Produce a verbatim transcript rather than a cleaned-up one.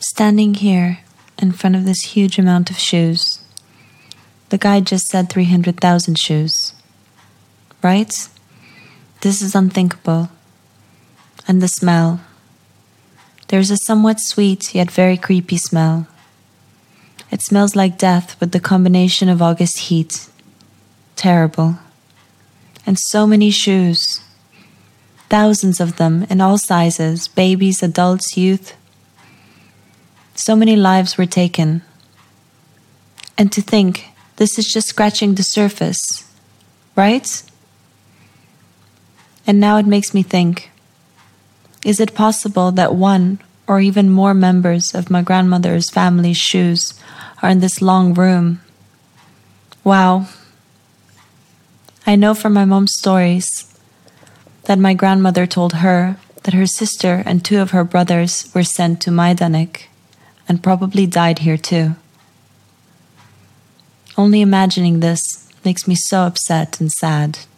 Standing here in front of this huge amount of shoes, the guy just said three hundred thousand shoes. Right? This is unthinkable. And the smell. There's a somewhat sweet yet very creepy smell. It smells like death with the combination of August heat. Terrible. And so many shoes. Thousands of them in all sizes, babies, adults, youth. So many lives were taken. And to think, this is just scratching the surface, right? And now it makes me think, is it possible that one or even more members of my grandmother's family's shoes are in this long room? Wow. I know from my mom's stories that my grandmother told her that her sister and two of her brothers were sent to Majdanek and probably died here too. Only imagining this makes me so upset and sad.